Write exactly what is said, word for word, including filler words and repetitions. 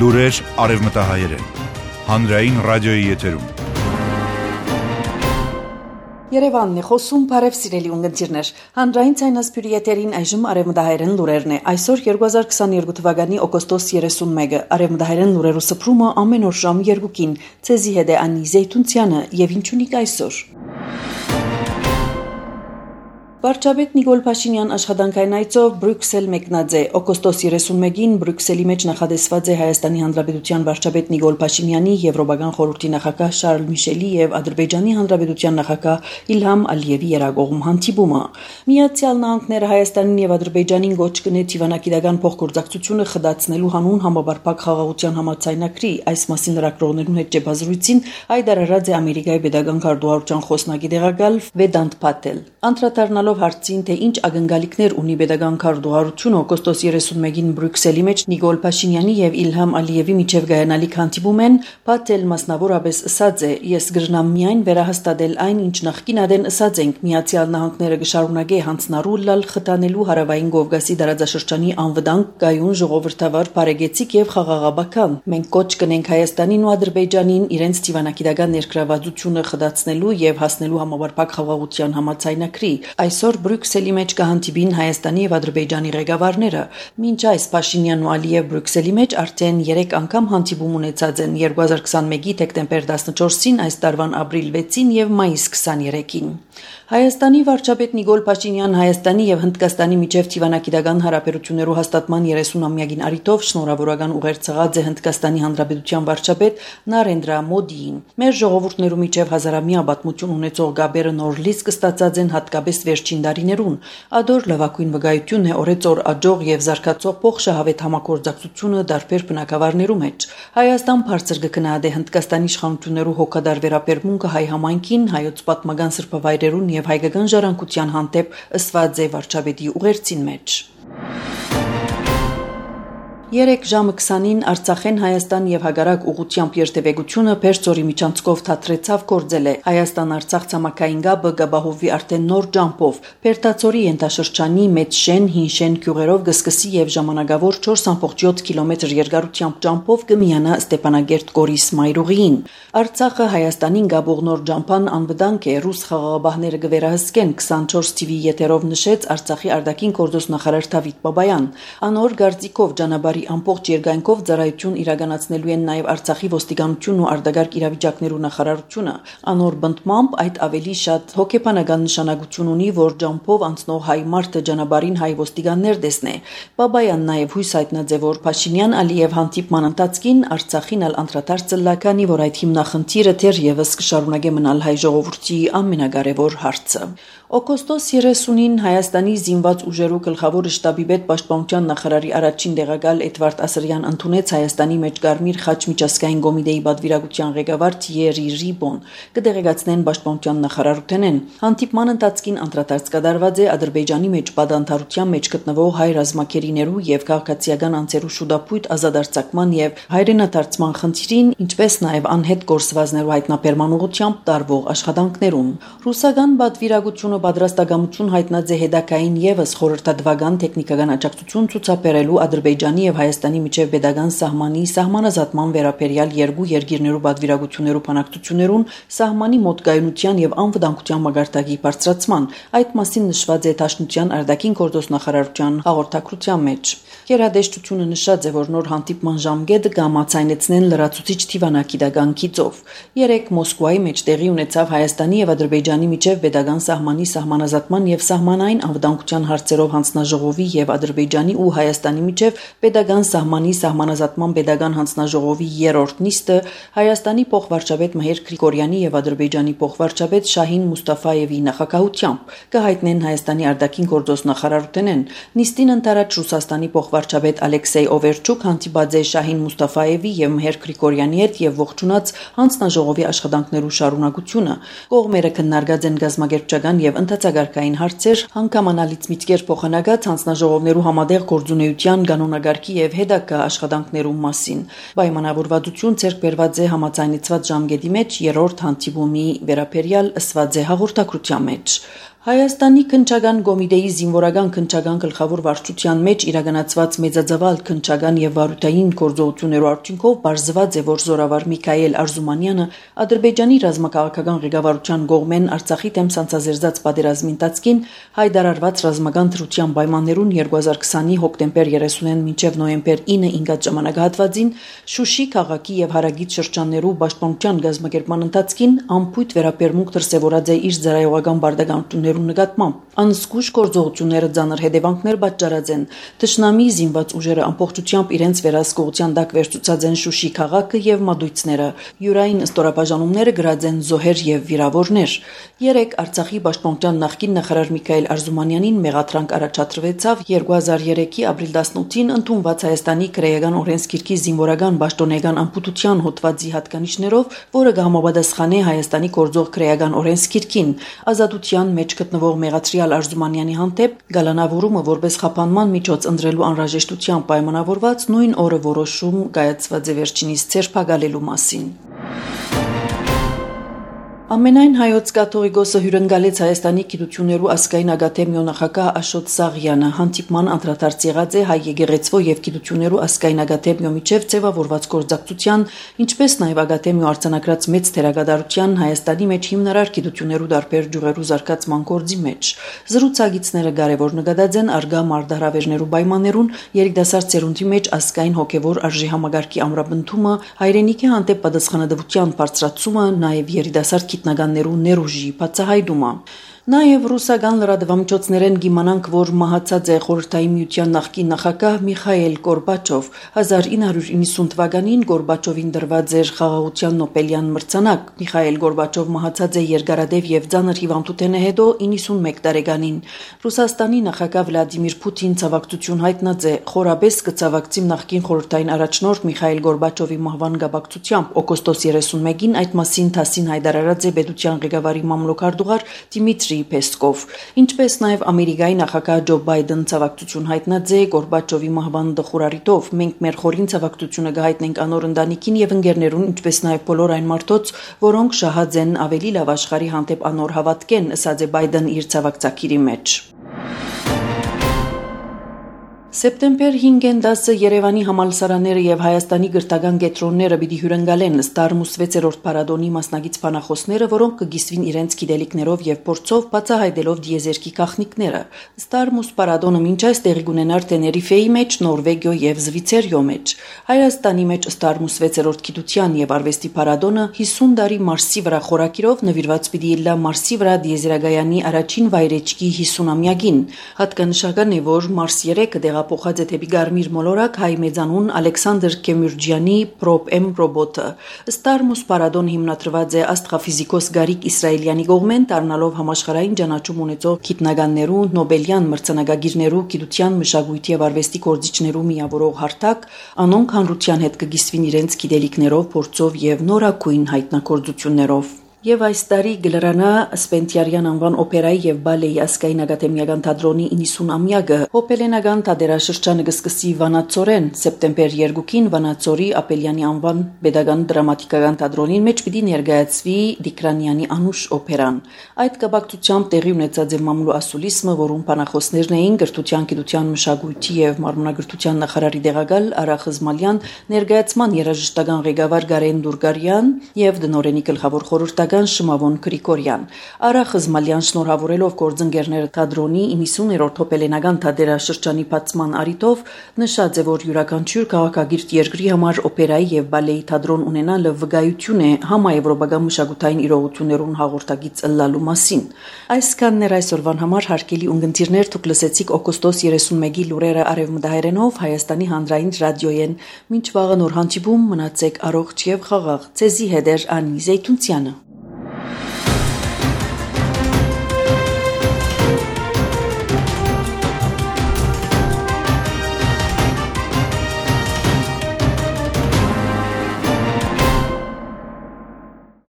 Լուրեր արևմտահայերեն, հանրային ռադիոյի եթերում։ Երևանն է խոսում, բարև սիրելի ունգընտիրներ, հանրային ցայնասպյուրի եթերին այժմ արևմտահայերեն լուրերն է, այսօր երկու հազար քսաներկու թվականի օգոստոս երեսունմեկը, արևմտահայերեն լուրերու սփռումը ամեն օր ժամ երկուին, ցեզի հետ է Անի Զեյթունցյանը եւ ինչ ունիք այսօր։ Վարչապետ Նիկոլ Փաշինյան աշխատանքային այցով Բրյուսել մեկնած է։ Օգոստոս երեսունմեկին Բրյուսելի մեջ նախադեсված է Հայաստանի Հանրապետության վարչապետ Նիկոլ Փաշինյանի, Եվրոպական խորհրդի նախագահ Շարլ Միշելի եւ Ադրբեջանի Հանրապետության նախագահ Իլհամ Ալիևի երագողմ հանդիպումը։ Միացյալ Նահանգները Հայաստանին եւ Ադրբեջանին գոչ կնե դիվանագիտական փոխգործակցությունը խդացնելու հանուն համապարփակ խաղաղության համաձայնագրի, այս մասին լրագրողներուն հետ ճեպազրույցին հայտարարած է Ամերիկայի Պետական քարտուղարության խոսնակի տեղակալ Վեդանտ Փաթել։ Անդրադառնալով հարցին, թե ինչ ակնկալիքներ ունի Պետական քարտուղարությունը օգոստոս երեսունմեկին Բրյուսելի մեջ Նիկոլ Փաշինյանի եւ Իլհամ Ալիևի միջև գայանալիք հանդիպումեն, Փաթել մասնավորապես ասած է. «Ես գրնամ միայն վերահաստատել այն, ինչ նախկին ադեն ասած ենք, Միացյալ Նահանգները կշարունակե հանձնառու լալ խթանելու Հարավային Կովկասի տարածաշրջանի անվտանգ, կայուն, ժողովրդավար, բարեկեցիկ եւ խաղաղաբական։ Մենք կոչ կնենք Հայաստանին ու Ադրբեջանին իրենց դիվանագիտական ներգրավվածությունը խդացնելու եւ հասնելու համապարփակ խաղաղության համաձայնագրի։ Այսօր Բրյուսելի մեջ կհանդիպին Հայաստանի եւ Ադրբեջանի ղեկավարները։ Մինչ այս Փաշինյանն ու Ալիև Բրյուսելի մեջ արդեն երեք անգամ հանդիպում ունեցած են երկու հազար քսանմեկի դեկտեմբեր տասնչորսին, այս տարվան ապրիլ վեցին եւ մայիս քսաներեքին։ Հայաստանի վարչապետ Նիկոլ Փաշինյան Հայաստանի եւ Հնդկաստանի միջև դիվանագիտական հարաբերություններու հաստատման երեսունամյակին առիթով շնորհավորական ուղեր ցղած է Հնդկաստանի Հանրապետության վարչապետ Նարենդրա Մոդիին։ Մեր ժողովուրդներու միջև հազարամյա պատմություն ունեցող գաբերը նոր լիցք կստացած են հատկապես վերջին տարիներուն։ Ադոր լավագույն վկայությունն է օրեցօր աջող եւ զարգացող փոխշահավետ համագործակցությունը դարբեր բնակավարներու մեջ։ Հայաստան բարձր կգնահատե Հնդկաստանի իշխանություններու հոգադար վերաբերմունքը հայ համայնքին, հայոց պատմական սրբավայրերուն եւ հայկական ժառանգության հանդեպ ըսված է վարչապետի ուղերձին մեջ։ Երեք ժամը քսանին Արցախեն Հայաստան եւ հագարակ ուղությամբ երթևեկությունը Պերձորի միջանցքով թատրեցավ կորձել է։ Հայաստան-Արցախ ցամաքային գաբը գաբահովի արդեն նոր ջամփով Պերտացորի ենթաշրջանի Մեծշեն, Հինշեն գյուղերով գսկսի եւ ժամանակավոր չորս կόμma յոթ կիլոմետր երկարությամբ ջամփով կմիանա Ստեփանագերտ Գորիս Մայրուղիին։ Արցախը Հայաստանին գաբող նոր ջամփան անվտանգ է, ռուս խաղաղաբահները կվերահսկեն, քսանչորս թիվի եթերով նշեց Արցախի արտաքին գործոստ նախարար Դավիթ Բաբայան։ Անոր գարձիկով ճանապարհի ամբողջ երկայնքով ծառայություն իրականացնելու են նաև Արցախի ոստիկանությունն ու արտագարկ իրավիճակներու նախարարությունը։ Անոր բնդմամբ այդ ավելի շատ հոգեբանական նշանակություն ունի, որ ջամփով անցնող հայ մարդը ճանապարհին հայ ոստիկաններ տեսնե։ Բաբայան նաև հույս հայտնած է, որ Փաշինյան Ալիև հանդիպման ընթացքին Արցախին ալ անդրադարձ ցլականի, որ այդ հիմնախնդիրը դեռևս կշարունակե մնալ հայ ժողովրդի ամենակարևոր հարցը։ Օգոստոս երեսունին Հայաստանի զինված ուժերու գլխավոր շտաբի պետ պաշտպանության նախարարի առաջին տեղակալ Էդվարդ Ասրյան ընդունեց Հայաստանի մեջ Կարմիր խաչ միջազգային կոմիտեի պատվիրակության ղեկավար Թիերի Ռիբոն, կդեղեկացնեն պաշտպանության նախարարութենեն։ Հանդիպման ընթացքին անդրադարձ կատարված է Ադրբեջանի մեջ պատանդարության մեջ գտնվող հայ ռազմակերիներու եւ քաղաքացիական անձերու շուտապույտ ազատարձակման եւ հայրենադարձման խնդիրին, ինչպես նաեւ անհետ գործվածներու հայտնաբերման ուղղությամբ տարվող աշխատանքներուն։ Ռուսական պատվիրակությունը պատրաստակամություն հայտնած է հետակային եւս խորհրդատվական տեխնիկական աջակցություն ցուցաբերելու Ադրբեջանի եւ Հայաստանի միջև pedagogan սահմանի սահմանազատման վերաբերյալ երկու երկիրներու պատվիրակություններու բանակցություններուն սահմանի մոտ կայունության եւ անվտանգության մագարտակի բարձրացման։ Այդ մասին նշված է Դաշնության արտաքին գործոս նախարարության հաղորդակցության մեջ։ Գերադեշտությունը նշած է, որ նոր հանդիպման ժամկետը կհամաձայնեցնեն լրացուցիչ դիվանագիտական գիծով։ Երեք Մոսկվայի մեջ տեղի ունեցավ Հայաստանի եւ Ադրբեջանի միջև pedagogan սահմանի սահմանազատման եւ սահմանային անվտանգության հարցերով հանձնաժողովի եւ Ադրբեջանի ու Հայաստանի միջև pedagogan սահմանի սահմանազատման pedagogan հանձնաժողովի երրորդ նիստը Հայաստանի փոխվարչապետ Մհեր Գրիգորյանի եւ Ադրբեջանի փոխվարչապետ Շահին Մուստաֆայևի նախագահությամբ կհայտնեն Հայաստանի արտաքին գործոս նախարարութենեն։ Նիստին ընթരാճ Ռուսաստանի փոխվարչապետ Ալեքսեյ Օվերչուկ հանդիպած է Շահին Մուստաֆայևի եւ Մհեր Գրիգորյանի հետ եւ ողջունած հանձնաժողովի աշխատանքներու շարունակությունը։ Կողմերը քննարկած են գազམ་ագերբչական եւ ընդհանցագարկային հարցեր, հանգամանալից միտքեր փոխանակած հանձնաժողովներու համատեղ գործունեության կանոնագարկի եւ հետագա աշխատանքներու մասին։ Պայմանավորվածություն ցերկ բերված է համաձայնեցված ժամկետի մեջ երրորդ հանդիպումի վերաբերյալ ըսված է հաղորդակցության մեջ։ Հայաստանի քննչական կոմիտեի զինվորական քննչական գլխավոր վարչության մեջ իրականացված մեծաձավալ քննչական եւ վարույթային գործողություններու արդյունքով բարձված է, որ զորավար Միքայել Արզումանյանը Ադրբեջանի ռազմաքաղաքական ղեկավարության կողմեն Արցախի դեմ ցանցազերծած պատերազմի ընթացքին հայտարարված ռազմական դրության պայմաններուն երկու հազար քսանի հոկտեմբեր երեսունին մինչև նոյեմբեր ինը ինգած ժամանակահատվածին Շուշի քաղաքի եւ հարագից շրջաններու պաշտպանության գազམ་ակերպման ընթացքին ամփույթ վերաբերմունք դրսեւորած է իր զրահեղական բարդականություններու նկատմամբ անզգույշ գործողությունները ծանր հետևանքներ պատճառած են Թշնամի զինված ուժերը ամբողջությամբ իրենց վերահսկողության տակ վերցուցած են Շուշի քաղաքը եւ մատույցները յուրային ստորաբաժանումները գրած են զոհեր եւ վիրավորներ երեք Արցախի պաշտպանության նախկին նախարար Միքայել Արզումանյանին մեղադրանք առաջադրվեցավ երկու հազար երեքի ապրիլ տասնութին ընդունված Հայաստանի քրեական օրենսգիրքի զինվորական պաշտոնեական ամբուտության հոդվածի հատկանիշներով, որը կհամապատասխանե Հայաստանի գործող քրեական օրենսգիրքին ազատության մեջ գտնվող Մեղադրյալ Արզումանյանի հանդեպ գալանավորումը որպես խափանման միջոց ընտրելու անհրաժեշտության պայմանավորված նույն օրը որոշում կայացված է վերջինիս ձերբակալելու մասին։ Ամենայն հայոց կաթողիկոսը հյուրընկալեց Հայաստանի գիտություններու ազգային ակադեմիոն նախագահ Աշոտ Սաղյանը հանդիպման անդրադարձ եղած է հայ եկեղեցվո եւ գիտություններու ազգային ակադեմիոյի միջև ձևավորված գործակցության, ինչպես նաեւ ակադեմիո արձանագրած մեծ թերագադարության Հայաստանի մեջ հիմնարար գիտություններու դարբեր ջուղերու զարգացման գործի մեջ։ Զրուցակիցները կարևոր նկատած են արգա մարդահրավերներու պայմաններուն երիտասարդ ծերունդի մեջ ազգային հոգեվոր արժի համագարկի ամրապնդումը, հայրենիքի հանդեպ պատասխանատվության բարձրացումը, նաեւ երիտասարդ գիտնականներու ներուժի բացահայտումը։ Նաև ռուսական լրատվամիջոցներեն գիմանանք, որ մահացած է Խորհրդային Միության նախկին նախագահ Միխայել Գորբաչով։ հազար ինը հարյուր իննսուն թվականին Գորբաչովին դրված էր խաղաղության Նոբելյան մրցանակ։ Միխայել Գորբաչով մահացած է երկարատև եւ ծանր հիվանդութենը հետո իննսունմեկ տարեկանին։ Ռուսաստանի նախագահ Վլադիմիր Պուտին ցավակցություն հայտնած է խորաբես կցավակցի նախկին խորհրդային առաջնորդ Միխայել Գորբաչովի մահվան կապակցությամբ օգոստոս երեսունմեկին այդ մասին թասին հայտարարած է պետության ղեկավարի մամլոքարդուղար Դիմիտրի Պեսկով, ինչպես նաև Ամերիկայի նախագահ Ջո Բայդեն ցավակցություն հայտնած է Գորբաչովի մահվան դխուրարիտով։ Մենք մեր խորին ցավակցությունը կհայտնենք անոր ընտանիքին եւ ընկերներուն, ինչպես նաև բոլոր այն մարդոց, որոնք շահած են ավելի լավ աշխարհի հանդեպ անոր հավատքեն, ասաց է Բայդեն իր ցավակցակիրի մեջ։ Սեպտեմբեր հինգն դասը Երևանի համալսարանները եւ Հայաստանի գրթական կենտրոնները պիտի հյուրընկալեն Ստարմուս վեցերորդ փառատոնի մասնագիծ բանախոսները, որոնք կգիսվին իրենց գիտելիքներով եւ փորձով բացահայտելով դիեզերքի գաղտնիքները։ Ստարմուս փառատոնը մինչ այս տեղի կունենար Տեներիֆեի մեջ, Նորվեգիո եւ Զվիցերիո մեջ։ Հայաստանի մեջ Ստարմուս վեցերորդ գիտության եւ արվեստի փառատոնը հիսուն տարի Մարսի վրա խորակիրով նվիրված պիտի լա Մարսի վրա դիեզերագայանի առաջին վայրեջքի հիսունամյակին։ Հատկանշական է, որ Մարս երեքը Փոխած է դեպի Գարմիր մոլորակ հայ մեծանուն Ալեքսանդր Քեմյուրջյանի Պրոբ-Էմ ռոբոտը։ Ստարմուս փառատոնը հիմնադրված է աստղաֆիզիկոս Գարիկ Իսրայելյանի կողմեն, դառնալով համաշխարհային ճանաչում ունեցող գիտնականներու, Նոբելյան մրցանակագիրներու, գիտության, մշակույթի եւ արվեստի գործիչներու միավորող հարթակ, անոնք հանրության հետ կգիսվին իրենց գիտելիքներով, փորձով եւ նորագույն հայտնագործություններով։ Եվ այս տարի գլրանա Սպենտիարյան անվան օպերայի եւ բալեի ազգային ակադեմիական թատրոնի իննսունամյակը հոպելենական թատերաշրջանը կսկսի Վանացորեն սեպտեմբեր երկուին Վանացորի Ապելյանի անվան pedagogan դրամատիկական թատրոնի մեջ պիտի ներկայացվի Դիկրանյանի անուշ օպերան։ Այդ կապակցությամբ տեղի ունեցած է մամլու ասուլիսմը, որում բանախոսներն էին գրթության, գիտության, մշակույթի եւ մարմնագրթության նախարարի տեղակալ Արա Խզմալյան, ներկայացման երաժշտական ղեկավար Գարեն Դուրգարյան եւ դնորենի գլխավոր խորհրդական Շմավոն Գրիգորյան։ Արա Խզմալյան շնորհավորելով գործընկերները թատրոնի իննսուներորդ հոպելենական թատերաշրջանի բացման առիթով նշած է, որ յուրաքանչյուր քաղաքագիրտ երկրի համար օպերայի եւ բալեի թատրոն ունենալը վկայություն է համաեվրոպական մշակութային իրողություններուն հաղորդագից ըլլալու մասին։ Այսքանն էր այսօրվան համար հարգելի ունկնդիրներ, դուք լսեցիք օգոստոս երեսունմեկի լուրերը արևմտահայերենով Հայաստանի հանրային ռադիոյեն։ Մինչ վաղը նոր հանդիպում մնացեք առողջ եւ խաղաղ։ Ցեզի հետ էր Անի Զեյթունցյանը։